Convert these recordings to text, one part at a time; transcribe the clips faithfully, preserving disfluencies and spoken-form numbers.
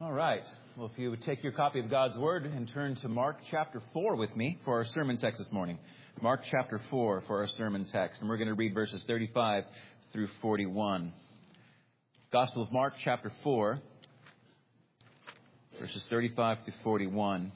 All right. Well, if you would take your copy of God's Word and turn to Mark chapter four with me for our sermon text this morning. Mark chapter four for our sermon text. And we're going to read verses thirty-five through forty-one. Gospel of Mark chapter four, verses thirty-five through forty-one.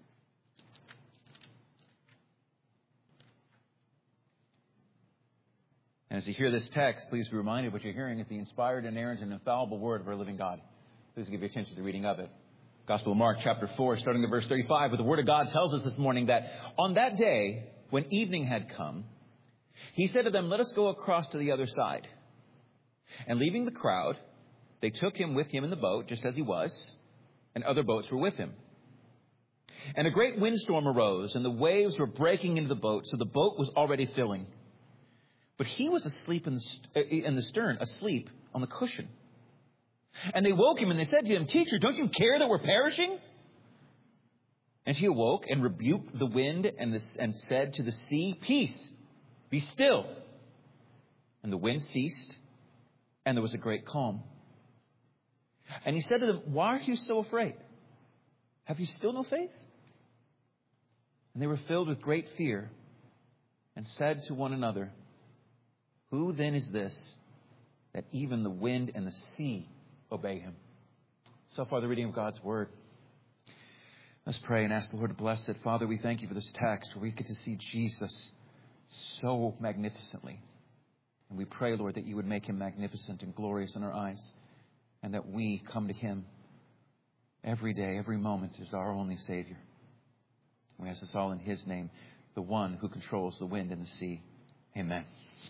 And as you hear this text, please be reminded what you're hearing is the inspired, inerrant, and infallible Word of our living God. Please give your attention to the reading of it. Gospel of Mark chapter four, starting at verse thirty-five, where the Word of God tells us this morning that on that day, when evening had come, he said to them, "Let us go across to the other side." And leaving the crowd, they took him with him in the boat, just as he was, and other boats were with him. And a great windstorm arose, and the waves were breaking into the boat, so the boat was already filling. But he was asleep in the, in the stern, asleep on the cushion. And they woke him, and they said to him, "Teacher, don't you care that we're perishing?" And he awoke and rebuked the wind and, the, and said to the sea, "Peace, be still." And the wind ceased, and there was a great calm. And he said to them, "Why are you so afraid? Have you still no faith?" And they were filled with great fear and said to one another, "Who then is this that even the wind and the sea obey him?" So far, the reading of God's Word. Let's pray and ask the Lord to bless it. Father, we thank you for this text where we get to see Jesus so magnificently. And we pray, Lord, that you would make him magnificent and glorious in our eyes, and that we come to him every day, every moment as our only Savior. We ask this all in his name, the one who controls the wind and the sea. Amen.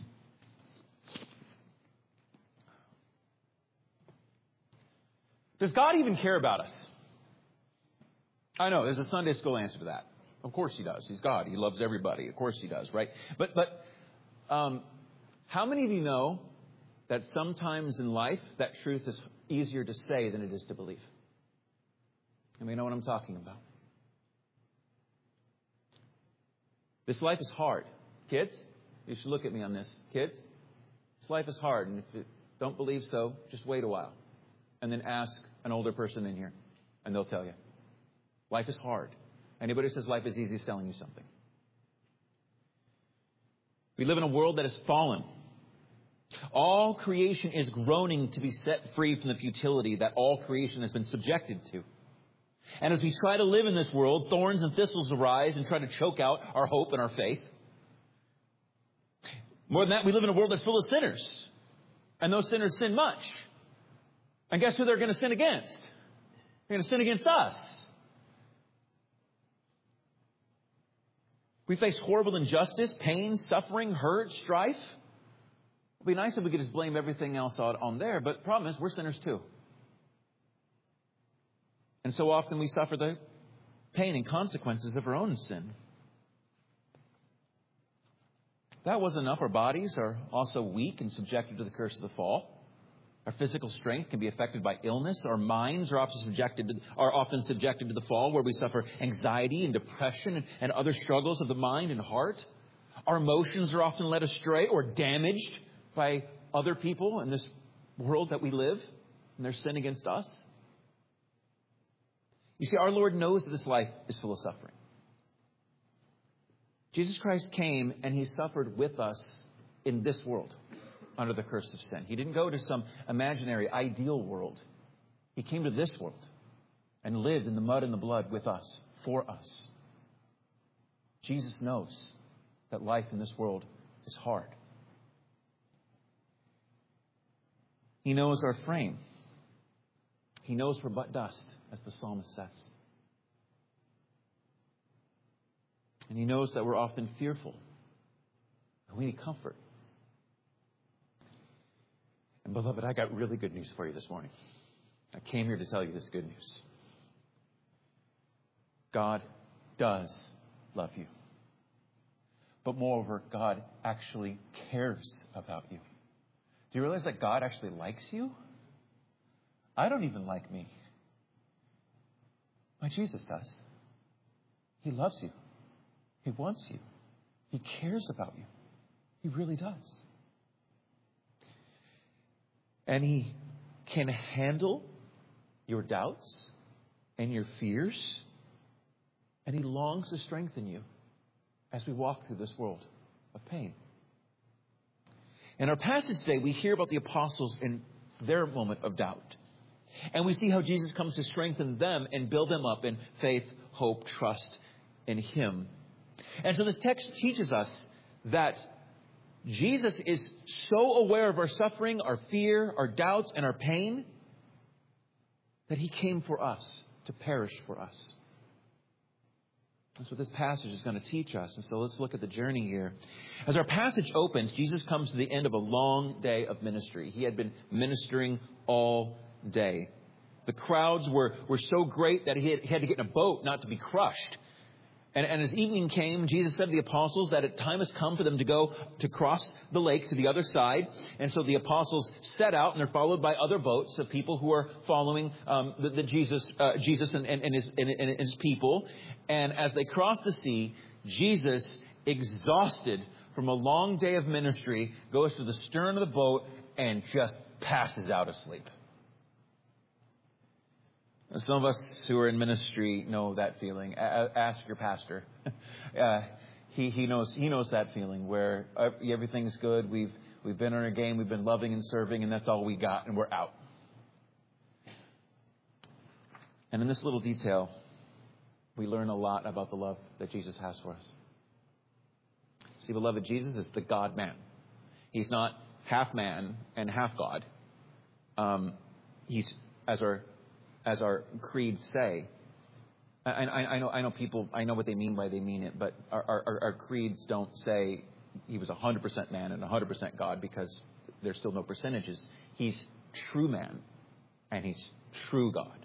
Does God even care about us? I know, there's a Sunday school answer to that. Of course he does. He's God. He loves everybody. Of course he does, right? But but um, how many of you know that sometimes in life that truth is easier to say than it is to believe? And we know what I'm talking about. This life is hard. Kids, you should look at me on this. Kids, this life is hard. And if you don't believe so, just wait a while. And then ask an older person in here, and they'll tell you. Life is hard. Anybody who says life is easy is selling you something. We live in a world that has fallen. All creation is groaning to be set free from the futility that all creation has been subjected to. And as we try to live in this world, thorns and thistles arise and try to choke out our hope and our faith. More than that, we live in a world that's full of sinners. And those sinners sin much. And guess who they're going to sin against? They're going to sin against us. We face horrible injustice, pain, suffering, hurt, strife. It would be nice if we could just blame everything else out on there, but the problem is we're sinners too. And so often we suffer the pain and consequences of our own sin. If that wasn't enough, our bodies are also weak and subjected to the curse of the fall. Our physical strength can be affected by illness. Our minds are often subjected to, are often subjected to the fall, where we suffer anxiety and depression and, and other struggles of the mind and heart. Our emotions are often led astray or damaged by other people in this world that we live and their sin against us. You see, our Lord knows that this life is full of suffering. Jesus Christ came and he suffered with us in this world. Under the curse of sin. He didn't go to some imaginary, ideal world. He came to this world and lived in the mud and the blood with us, for us. Jesus knows that life in this world is hard. He knows our frame. He knows we're but dust, as the psalmist says. And he knows that we're often fearful. And we need comfort. And beloved, I got really good news for you this morning. I came here to tell you this good news. God does love you. But moreover, God actually cares about you. Do you realize that God actually likes you? I don't even like me. My Jesus does. He loves you. He wants you. He cares about you. He really does. And he can handle your doubts and your fears. And He longs to strengthen you as we walk through this world of pain. In our passage today, we hear about the apostles in their moment of doubt. And we see how Jesus comes to strengthen them and build them up in faith, hope, trust in Him. And so this text teaches us that Jesus is so aware of our suffering, our fear, our doubts, and our pain that He came for us, to perish for us. That's what this passage is going to teach us. And so let's look at the journey here. As our passage opens, Jesus comes to the end of a long day of ministry. He had been ministering all day. The crowds were, were so great that he had, he had to get in a boat not to be crushed. And, and as evening came, Jesus said to the apostles that a time has come for them to go to cross the lake to the other side. And so the apostles set out, and they're followed by other boats of people who are following um, the, the Jesus, uh, Jesus and, and, and, his, and, and his people. And as they cross the sea, Jesus, exhausted from a long day of ministry, goes to the stern of the boat and just passes out asleep. Some of us who are in ministry know that feeling. Ask your pastor. uh, he he knows he knows that feeling where everything's good. We've we've been on our game. We've been loving and serving, and that's all we got, and we're out. And in this little detail, we learn a lot about the love that Jesus has for us. See, beloved, Jesus is the God-man. He's not half man and half God. Um, he's as our As our creeds say, I, I, I know I know people, I know what they mean by they mean it, but our, our, our creeds don't say He was one hundred percent man and one hundred percent God, because there's still no percentages. He's true man and He's true God.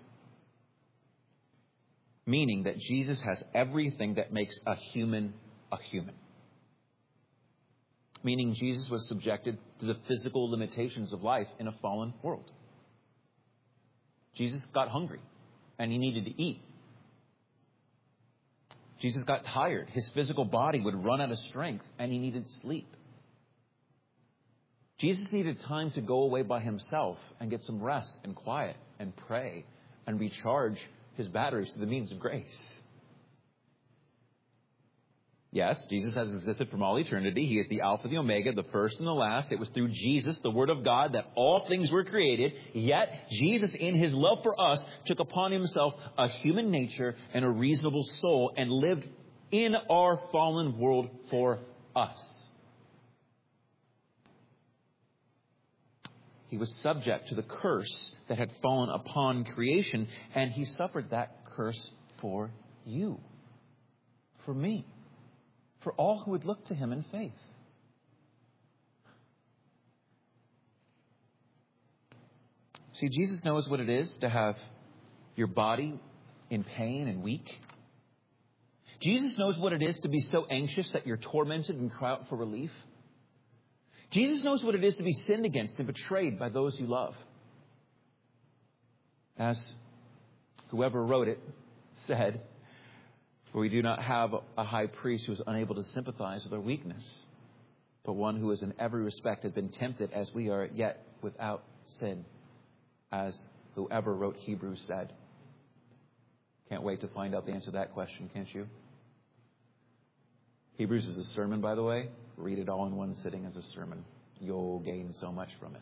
Meaning that Jesus has everything that makes a human a human. Meaning Jesus was subjected to the physical limitations of life in a fallen world. Jesus got hungry and He needed to eat. Jesus got tired. His physical body would run out of strength and He needed sleep. Jesus needed time to go away by Himself and get some rest and quiet and pray and recharge His batteries to the means of grace. Yes, Jesus has existed from all eternity. He is the Alpha, the Omega, the first and the last. It was through Jesus, the Word of God, that all things were created. Yet, Jesus, in His love for us, took upon Himself a human nature and a reasonable soul and lived in our fallen world for us. He was subject to the curse that had fallen upon creation, and He suffered that curse for you, for me. For all who would look to Him in faith. See, Jesus knows what it is to have your body in pain and weak. Jesus knows what it is to be so anxious that you're tormented and cry out for relief. Jesus knows what it is to be sinned against and betrayed by those you love. As whoever wrote it said, "For we do not have a high priest who is unable to sympathize with our weakness, but one who is in every respect had been tempted as we are, yet without sin," as whoever wrote Hebrews said. Can't wait to find out the answer to that question, can't you? Hebrews is a sermon, by the way. Read it all in one sitting as a sermon. You'll gain so much from it.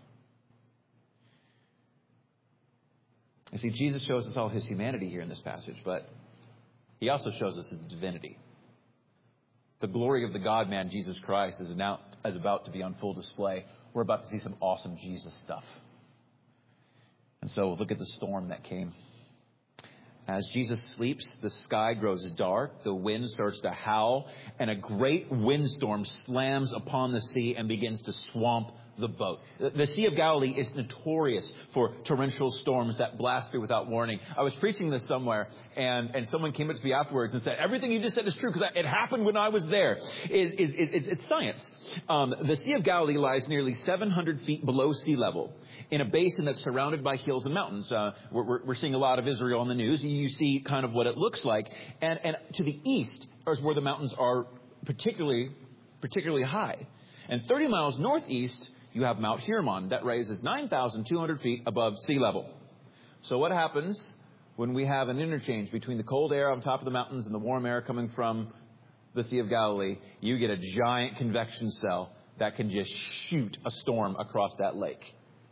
You see, Jesus shows us all His humanity here in this passage, but He also shows us His divinity. The glory of the God-man, Jesus Christ, is now is about to be on full display. We're about to see some awesome Jesus stuff. And so look at the storm that came. As Jesus sleeps, the sky grows dark, the wind starts to howl, and a great windstorm slams upon the sea and begins to swamp the boat. The Sea of Galilee is notorious for torrential storms that blast through without warning. I was preaching this somewhere, and, and someone came up to me afterwards and said, "Everything you just said is true because it happened when I was there." Is is is It's science. Um, the Sea of Galilee lies nearly seven hundred feet below sea level in a basin that's surrounded by hills and mountains. Uh, we're, we're, we're seeing a lot of Israel on the news. You see kind of what it looks like. And, and to the east is where the mountains are particularly particularly high. And thirty miles northeast, you have Mount Hermon that raises nine thousand two hundred feet above sea level. So what happens when we have an interchange between the cold air on top of the mountains and the warm air coming from the Sea of Galilee? You get a giant convection cell that can just shoot a storm across that lake.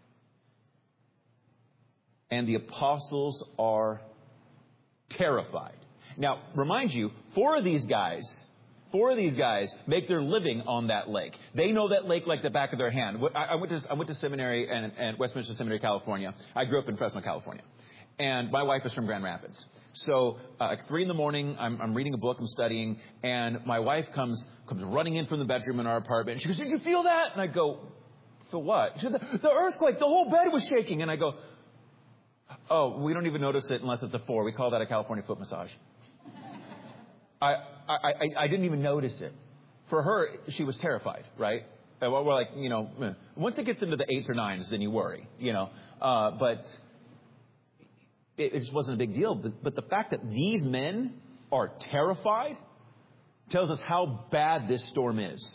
And the apostles are terrified. Now, remind you, four of these guys, four of these guys make their living on that lake. They know that lake like the back of their hand. I, I went to I went to seminary and, and Westminster Seminary, California. I grew up in Fresno, California. And my wife is from Grand Rapids. So uh, at three in the morning, I'm, I'm reading a book, I'm studying, and my wife comes comes running in from the bedroom in our apartment. She goes, "Did you feel that?" And I go, "Feel what?" She said, the, the earthquake, the whole bed was shaking. And I go, "Oh, we don't even notice it unless it's a four. We call that a California foot massage." I, I, I, I didn't even notice it. For her, she was terrified, right? We're like, you know, once it gets into the eights or nines, then you worry, you know. Uh, but it, it just wasn't a big deal. But, but the fact that these men are terrified tells us how bad this storm is.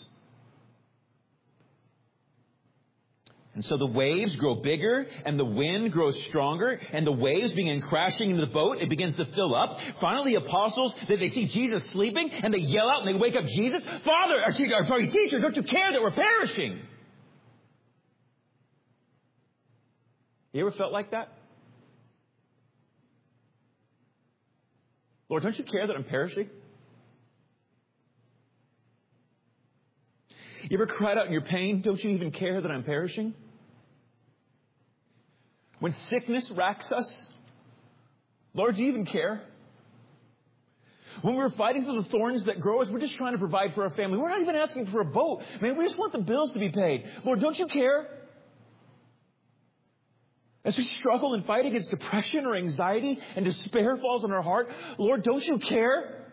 And so the waves grow bigger and the wind grows stronger and the waves begin crashing into the boat. It begins to fill up. Finally, the apostles, they, they see Jesus sleeping and they yell out and they wake up Jesus. "Father, or, or sorry, teacher, don't you care that we're perishing?" You ever felt like that? "Lord, don't you care that I'm perishing?" You ever cried out in your pain, "Don't you even care that I'm perishing?" When sickness racks us, "Lord, do you even care?" When we're fighting through the thorns that grow us, we're just trying to provide for our family. We're not even asking for a boat. Man, we just want the bills to be paid. "Lord, don't you care?" As we struggle and fight against depression or anxiety and despair falls on our heart, "Lord, don't you care?"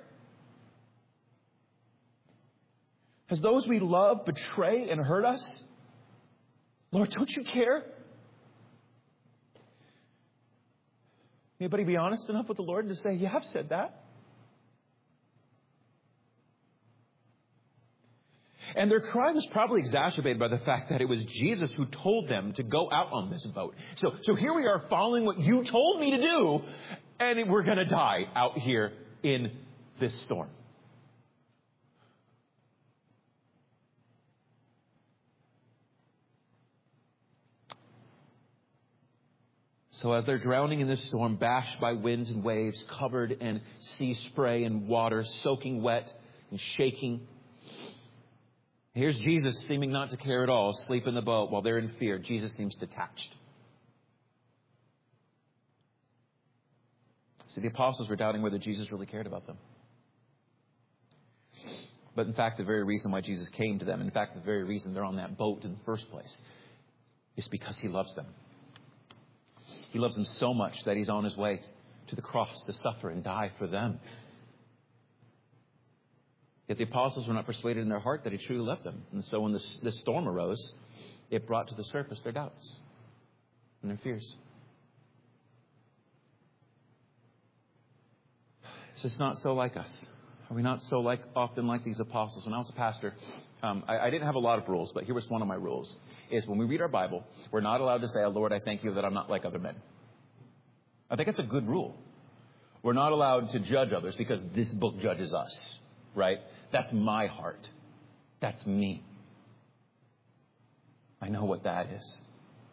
As those we love betray and hurt us, "Lord, don't you care?" Anybody be honest enough with the Lord to say, "Yeah, I've said that"? And their cry was probably exacerbated by the fact that it was Jesus who told them to go out on this boat. So, so here we are following what you told me to do, and we're going to die out here in this storm. So as they're drowning in this storm, bashed by winds and waves, covered in sea spray and water, soaking wet and shaking, here's Jesus seeming not to care at all, asleep in the boat while they're in fear. Jesus seems detached. See, the apostles were doubting whether Jesus really cared about them. But in fact, the very reason why Jesus came to them, in fact, the very reason they're on that boat in the first place, is because he loves them. He loves them so much that he's on his way to the cross to suffer and die for them. Yet the apostles were not persuaded in their heart that he truly loved them. And so when this, this storm arose, it brought to the surface their doubts and their fears. Is this not so like us? Are we not so like often like these apostles? When I was a pastor, um, I, I didn't have a lot of rules, but here was one of my rules. Is when we read our Bible, we're not allowed to say, "Oh, Lord, I thank you that I'm not like other men." I think it's a good rule. We're not allowed to judge others because this book judges us, right? That's my heart. That's me. I know what that is.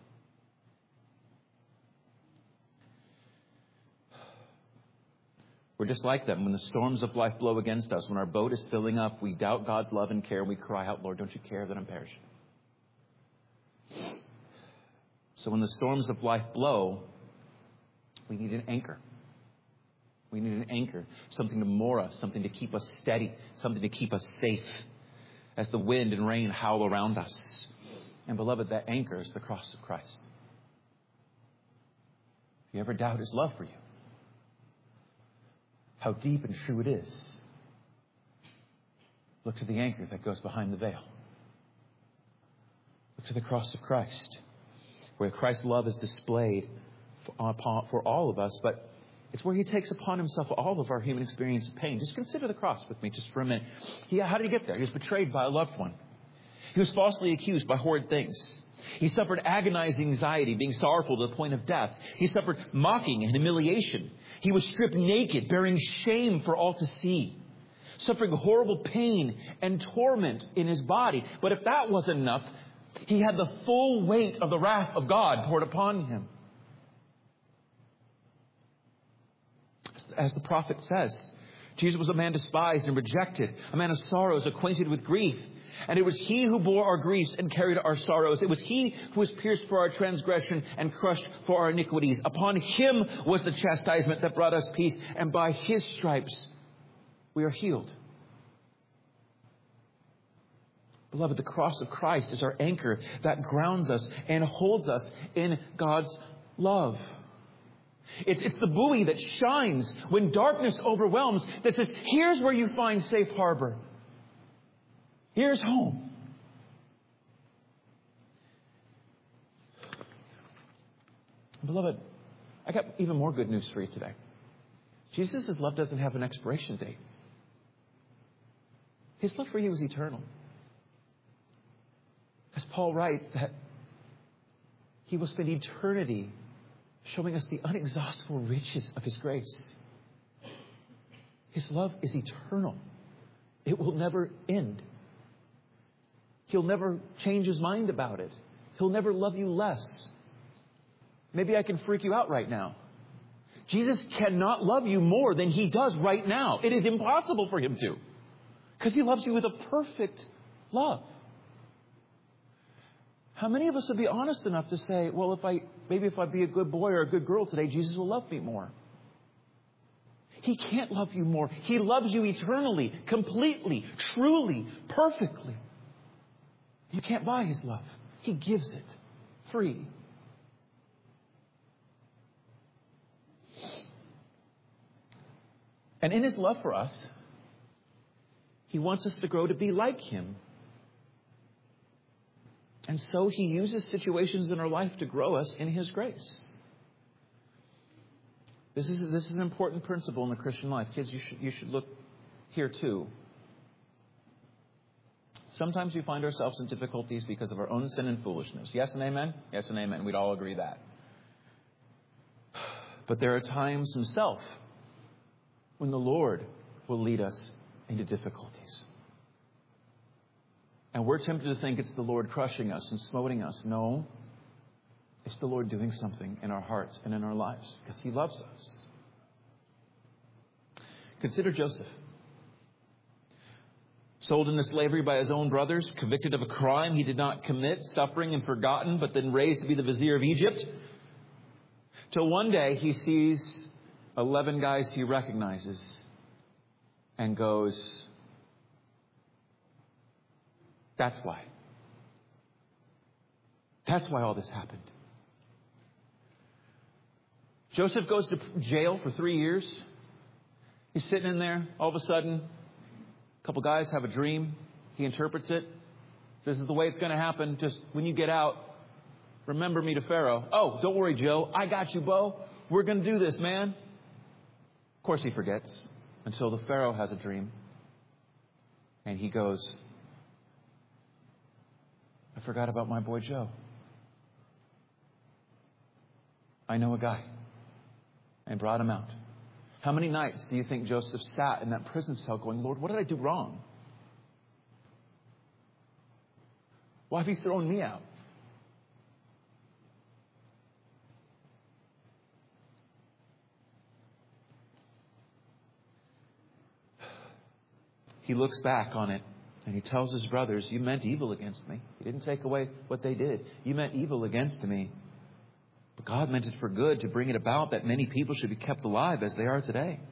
We're just like them. When the storms of life blow against us, when our boat is filling up, we doubt God's love and care, and we cry out, "Lord, don't you care that I'm perishing?" So when the storms of life blow, we need an anchor. We need an anchor, something to moor us, something to keep us steady, something to keep us safe as the wind and rain howl around us. And beloved, that anchor is the cross of Christ. If you ever doubt his love for you, how deep and true it is, look to the anchor that goes behind the veil. Look to the cross of Christ, where Christ's love is displayed for, for all of us, but it's where he takes upon himself all of our human experience of pain. Just consider the cross with me just for a minute. He, how did he get there? He was betrayed by a loved one. He was falsely accused by horrid things. He suffered agonizing anxiety, being sorrowful to the point of death. He suffered mocking and humiliation. He was stripped naked, bearing shame for all to see, suffering horrible pain and torment in his body. But if that wasn't enough, he had the full weight of the wrath of God poured upon him. As the prophet says, Jesus was a man despised and rejected, a man of sorrows, acquainted with grief. And it was he who bore our griefs and carried our sorrows. It was he who was pierced for our transgression and crushed for our iniquities. Upon him was the chastisement that brought us peace, and by his stripes we are healed. Beloved, the cross of Christ is our anchor that grounds us and holds us in God's love. It's, it's the buoy that shines when darkness overwhelms, that says, here's where you find safe harbor. Here's home. Beloved, I got even more good news for you today. Jesus' love doesn't have an expiration date. His love for you is eternal. As Paul writes, that he will spend eternity showing us the inexhaustible riches of his grace. His love is eternal. It will never end. He'll never change his mind about it. He'll never love you less. Maybe I can freak you out right now. Jesus cannot love you more than he does right now. It is impossible for him to, because he loves you with a perfect love. How many of us would be honest enough to say, well, if I maybe if I be a good boy or a good girl today, Jesus will love me more? He can't love you more. He loves you eternally, completely, truly, perfectly. You can't buy his love. He gives it free. And in his love for us, he wants us to grow to be like him. And so he uses situations in our life to grow us in his grace. This is, this is an important principle in the Christian life. Kids, you should, you should look here too. Sometimes we find ourselves in difficulties because of our own sin and foolishness. Yes and amen? Yes and amen. We'd all agree that. But there are times himself when the Lord will lead us into difficulties. And we're tempted to think it's the Lord crushing us and smoting us. No, it's the Lord doing something in our hearts and in our lives because he loves us. Consider Joseph. Sold into slavery by his own brothers, convicted of a crime he did not commit, suffering and forgotten, but then raised to be the vizier of Egypt. Till one day he sees eleven guys he recognizes and goes, that's why. That's why all this happened. Joseph goes to jail for three years. He's sitting in there. All of a sudden, a couple guys have a dream. He interprets it. This is the way it's going to happen. Just when you get out, remember me to Pharaoh. Oh, don't worry, Joe. I got you, Bo. We're going to do this, man. Of course he forgets until the Pharaoh has a dream. And he goes, I forgot about my boy Joe. I know a guy. And brought him out. How many nights do you think Joseph sat in that prison cell going, Lord, what did I do wrong? Why have you thrown me out? He looks back on it and he tells his brothers, you meant evil against me. You didn't take away what they did. You meant evil against me. But God meant it for good, to bring it about that many people should be kept alive as they are today.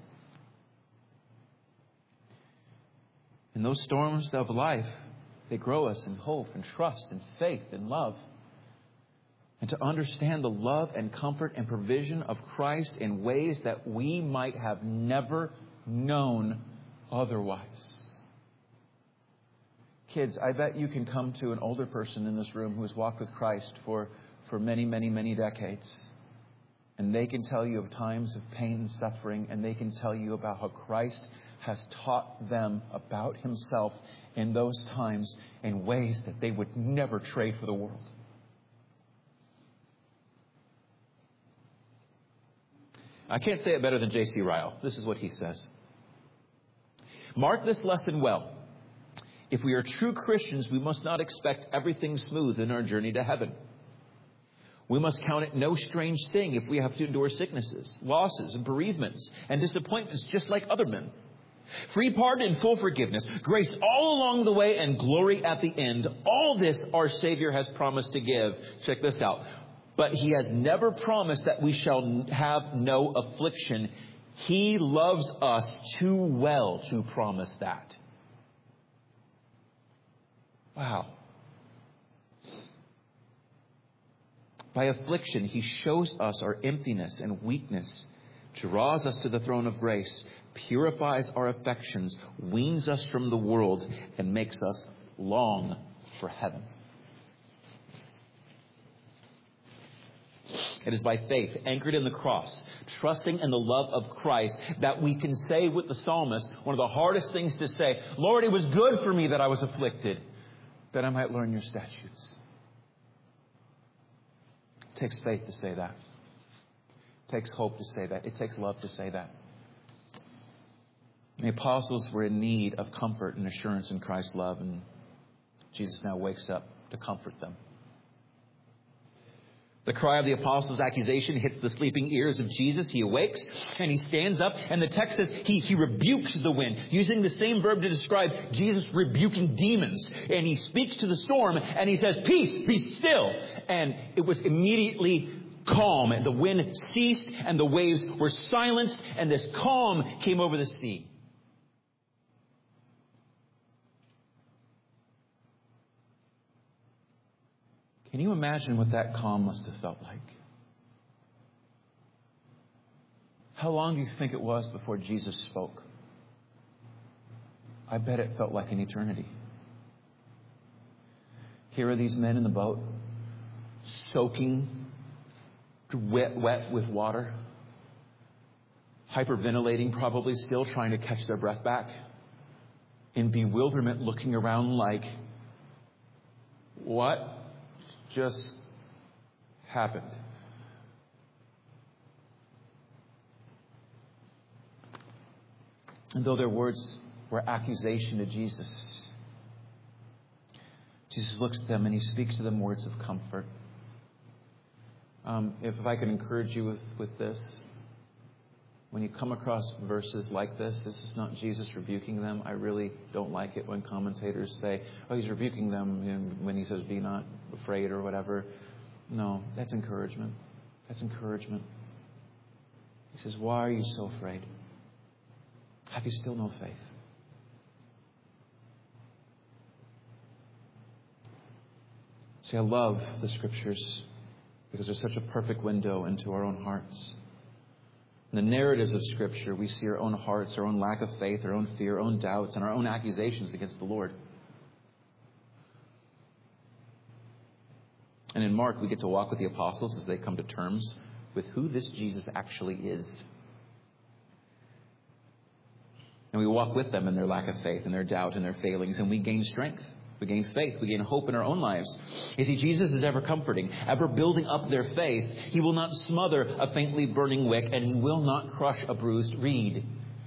In those storms of life, they grow us in hope and trust and faith and love. And to understand the love and comfort and provision of Christ in ways that we might have never known otherwise. Kids, I bet you can come to an older person in this room who has walked with Christ for for many, many, many decades. And they can tell you of times of pain and suffering, and they can tell you about how Christ has taught them about himself in those times in ways that they would never trade for the world. I can't say it better than J C Ryle. This is what he says. Mark this lesson well. If we are true Christians, we must not expect everything smooth in our journey to heaven. We must count it no strange thing if we have to endure sicknesses, losses, and bereavements, and disappointments just like other men. Free pardon and full forgiveness, grace all along the way, and glory at the end. All this our Savior has promised to give. Check this out. But He has never promised that we shall have no affliction. He loves us too well to promise that. Wow. By affliction, He shows us our emptiness and weakness, draws us to the throne of grace, purifies our affections, weans us from the world, and makes us long for heaven. It is by faith, anchored in the cross, trusting in the love of Christ, that we can say with the psalmist, one of the hardest things to say, Lord, it was good for me that I was afflicted, that I might learn your statutes. It takes faith to say that. It takes hope to say that. It takes love to say that. The apostles were in need of comfort and assurance in Christ's love, and Jesus now wakes up to comfort them. The cry of the apostles' accusation hits the sleeping ears of Jesus. He awakes and he stands up, and the text says he, he rebukes the wind, using the same verb to describe Jesus rebuking demons. And he speaks to the storm and he says, "Peace, be still." And it was immediately calm, and the wind ceased and the waves were silenced, and this calm came over the sea. Can you imagine what that calm must have felt like? How long do you think it was before Jesus spoke? I bet it felt like an eternity. Here are these men in the boat, soaking wet, wet with water, hyperventilating, probably still trying to catch their breath back, in bewilderment, looking around like, what just happened? And though their words were accusation to Jesus, Jesus looks at them and he speaks to them words of comfort. Um, if, if I could encourage you with, with this, when you come across verses like this, this is not Jesus rebuking them. I really don't like it when commentators say, oh, he's rebuking them when he says, be not afraid or whatever. No, that's encouragement. That's encouragement. He says, why are you so afraid? Have you still no faith? See, I love the Scriptures because they're such a perfect window into our own hearts. In the narratives of Scripture, we see our own hearts, our own lack of faith, our own fear, our own doubts, and our own accusations against the Lord. And in Mark, we get to walk with the apostles as they come to terms with who this Jesus actually is. And we walk with them in their lack of faith, and their doubt, and their failings, and we gain strength. We gain faith. We gain hope in our own lives. You see, Jesus is ever comforting, ever building up their faith. He will not smother a faintly burning wick, and he will not crush a bruised reed.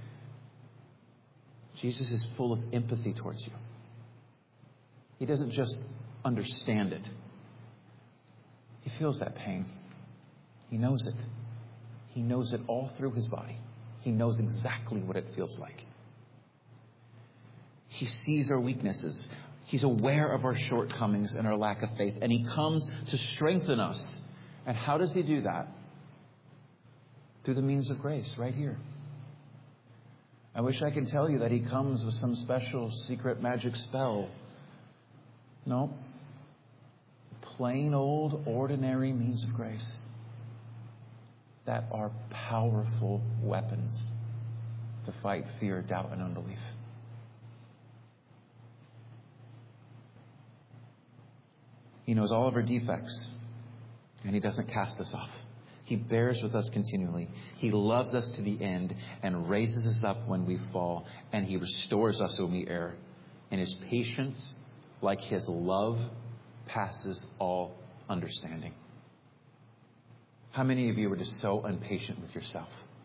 Jesus is full of empathy towards you. He doesn't just understand it. He feels that pain. He knows it. He knows it all through his body. He knows exactly what it feels like. He sees our weaknesses. He's aware of our shortcomings and our lack of faith. And he comes to strengthen us. And how does he do that? Through the means of grace, right here. I wish I could tell you that he comes with some special secret magic spell. No. Plain old ordinary means of grace that are powerful weapons to fight fear, doubt, and unbelief. He knows all of our defects, and he doesn't cast us off. He bears with us continually. He loves us to the end and raises us up when we fall, and he restores us when we err. And his patience, like his love, passes all understanding. How many of you are just so impatient with yourself?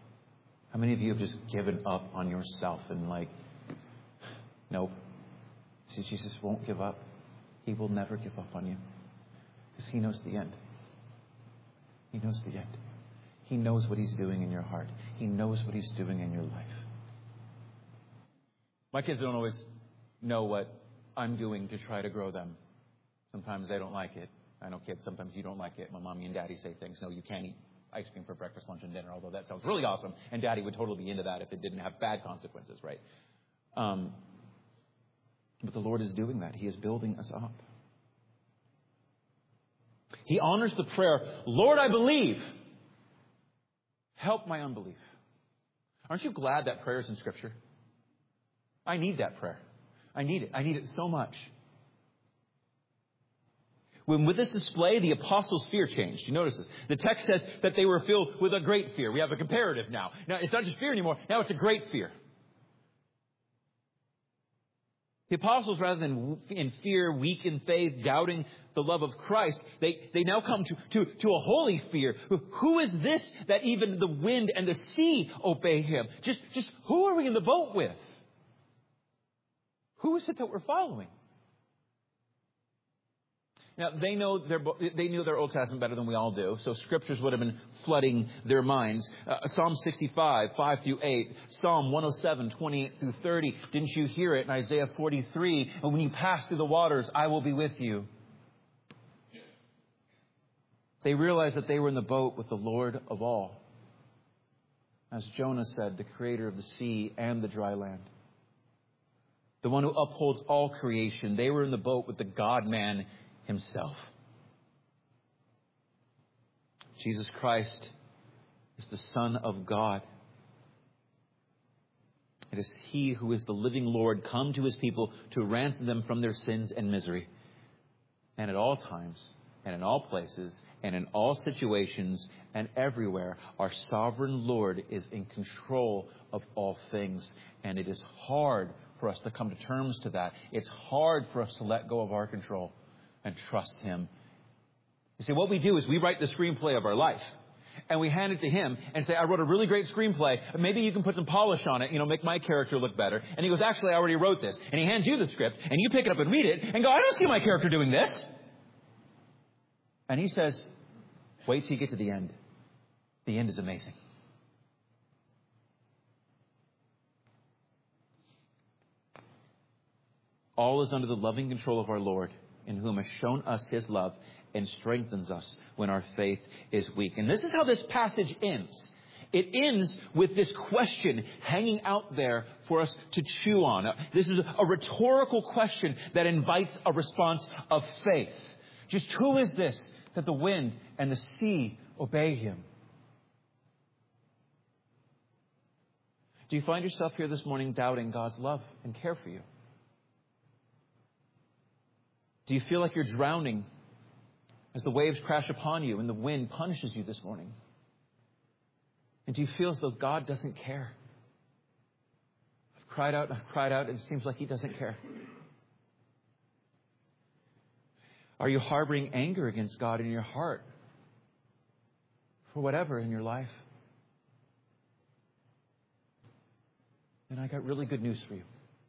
How many of you have just given up on yourself and like, nope. See, Jesus won't give up. He will never give up on you because He knows the end. He knows the end. He knows what He's doing in your heart. He knows what He's doing in your life. My kids don't always know what I'm doing to try to grow them. Sometimes they don't like it. I know kids, sometimes you don't like it. My mommy and daddy say things. No, you can't eat ice cream for breakfast, lunch, and dinner, although that sounds really awesome. And daddy would totally be into that if it didn't have bad consequences, right? Um, but the Lord is doing that. He is building us up. He honors the prayer, Lord, I believe. Help my unbelief. Aren't you glad that prayer is in Scripture? I need that prayer. I need it. I need it so much. When with this display, the apostles' fear changed. You notice this. The text says that they were filled with a great fear. We have a comparative now. Now, it's not just fear anymore. Now it's a great fear. The apostles, rather than in fear, weak in faith, doubting the love of Christ, they, they now come to, to, to a holy fear. Who is this that even the wind and the sea obey Him? Just, just who are we in the boat with? Who is it that we're following? Now, they know their, they knew their Old Testament better than we all do, so Scriptures would have been flooding their minds. Uh, Psalm sixty-five, five through eight, Psalm one oh seven, twenty-eight through thirty. Didn't you hear it in Isaiah forty-three? And when you pass through the waters, I will be with you. They realized that they were in the boat with the Lord of all. As Jonah said, the creator of the sea and the dry land. The one who upholds all creation. They were in the boat with the God-man Himself. Jesus Christ is the Son of God. It is He who is the living Lord, come to His people to ransom them from their sins and misery. And at all times, and in all places, and in all situations, and everywhere, our sovereign Lord is in control of all things. And it is hard for us to come to terms to that. It's hard for us to let go of our control and trust Him. You see, what we do is we write the screenplay of our life. And we hand it to Him and say, I wrote a really great screenplay. Maybe you can put some polish on it, you know, make my character look better. And He goes, actually, I already wrote this. And He hands you the script, and you pick it up and read it, and go, I don't see my character doing this. And He says, wait till you get to the end. The end is amazing. All is under the loving control of our Lord, in whom has shown us His love and strengthens us when our faith is weak. And this is how this passage ends. It ends with this question hanging out there for us to chew on. This is a rhetorical question that invites a response of faith. Just who is this that the wind and the sea obey Him? Do you find yourself here this morning doubting God's love and care for you? Do you feel like you're drowning as the waves crash upon you and the wind punishes you this morning? And do you feel as though God doesn't care? I've cried out and I've cried out and it seems like He doesn't care. Are you harboring anger against God in your heart for whatever in your life? And I got really good news for you.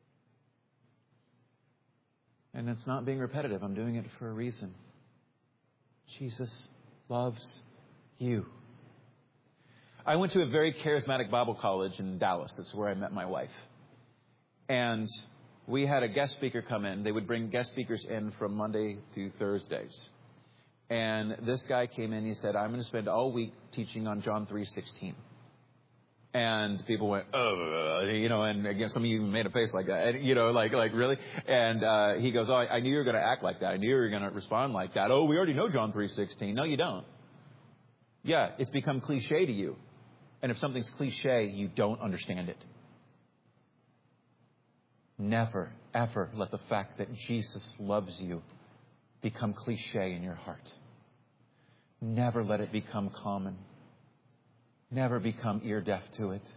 And it's not being repetitive. I'm doing it for a reason. Jesus loves you. I went to a very charismatic Bible college in Dallas. That's where I met my wife. And we had a guest speaker come in. They would bring guest speakers in from Monday through Thursdays. And this guy came in. He said, I'm going to spend all week teaching on John three sixteen. And people went, oh, you know, and again, some of you even made a face like that, and, you know, like, like really. And uh, he goes, oh, I, I knew you were going to act like that. I knew you were going to respond like that. Oh, we already know John three sixteen. No, you don't. Yeah, it's become cliche to you. And if something's cliche, you don't understand it. Never, ever let the fact that Jesus loves you become cliche in your heart. Never let it become common. Never become ear deaf to it.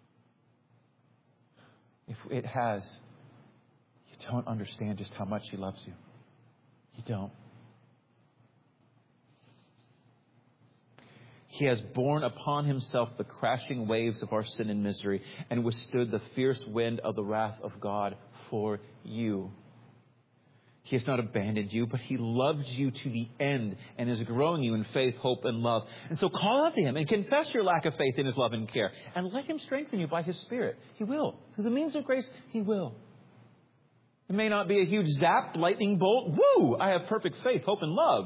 If it has, you don't understand just how much He loves you. You don't. He has borne upon himself the crashing waves of our sin and misery and withstood the fierce wind of the wrath of God for you. He has not abandoned you, but he loved you to the end and is growing you in faith, hope, and love. And so call out to him and confess your lack of faith in his love and care. And let him strengthen you by his Spirit. He will. Through the means of grace, he will. It may not be a huge zap, lightning bolt. Woo! I have perfect faith, hope, and love.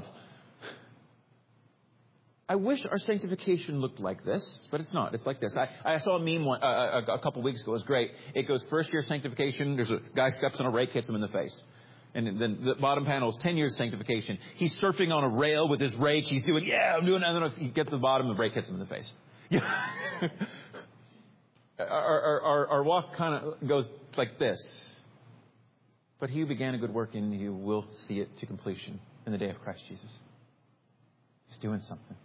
I wish our sanctification looked like this, but it's not. It's like this. I, I saw a meme one, uh, a, a couple weeks ago. It was great. It goes, first year sanctification. There's a guy steps on a rake, hits him in the face. And then the bottom panel is ten years sanctification. He's surfing on a rail with his rake. He's doing, yeah, I'm doing it. And then he gets to the bottom, the rake hits him in the face. Yeah. our, our, our, our walk kind of goes like this. But he who began a good work in you will see it to completion in the day of Christ Jesus. He's doing something.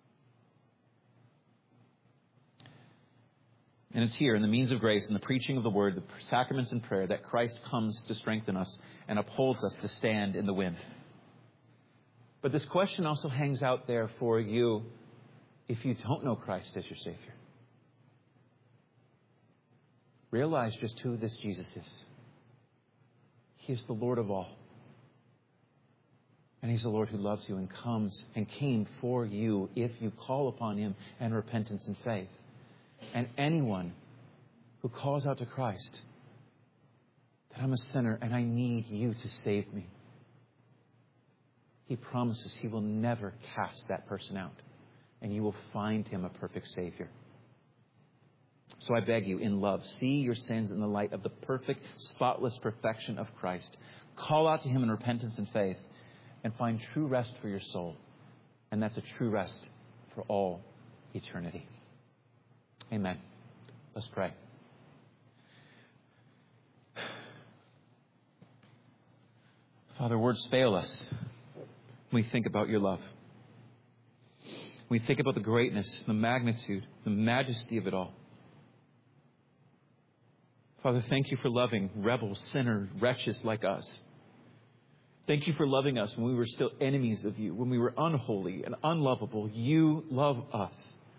And it's here in the means of grace and the preaching of the word, the sacraments and prayer, that Christ comes to strengthen us and upholds us to stand in the wind. But this question also hangs out there for you if you don't know Christ as your Savior. Realize just who this Jesus is. He is the Lord of all. And he's the Lord who loves you and comes and came for you if you call upon him in repentance and faith. And anyone who calls out to Christ that I'm a sinner and I need you to save me, he promises he will never cast that person out and you will find him a perfect Savior. So I beg you, in love, see your sins in the light of the perfect, spotless perfection of Christ. Call out to him in repentance and faith and find true rest for your soul. And that's a true rest for all eternity. Amen. Let's pray. Father, words fail us when we think about your love. When we think about the greatness, the magnitude, the majesty of it all. Father, thank you for loving rebel, sinner, wretches like us. Thank you for loving us when we were still enemies of you, when we were unholy and unlovable. You love us.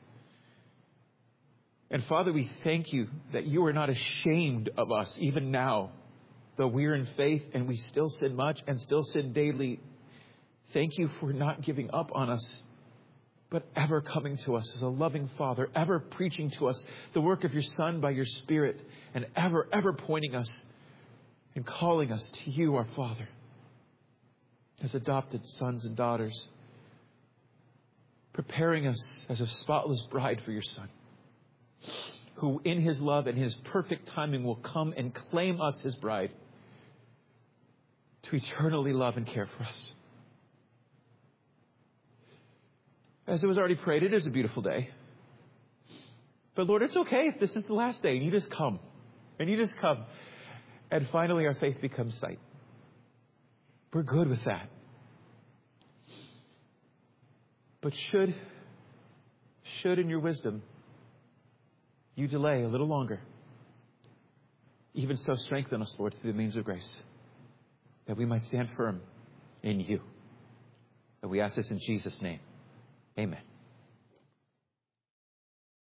And Father, we thank you that you are not ashamed of us even now, though we are in faith and we still sin much and still sin daily. Thank you for not giving up on us, but ever coming to us as a loving Father, ever preaching to us the work of your Son by your Spirit, and ever, ever pointing us and calling us to you, our Father, as adopted sons and daughters, preparing us as a spotless bride for your Son, who in his love and his perfect timing will come and claim us his bride to eternally love and care for us. As it was already prayed, it is a beautiful day. But Lord, it's okay if this is the last day and you just come. And you just come. And finally our faith becomes sight. We're good with that. But should, should in your wisdom, you delay a little longer, even so strengthen us, Lord, through the means of grace, that we might stand firm in you. And we ask this in Jesus' name. Amen.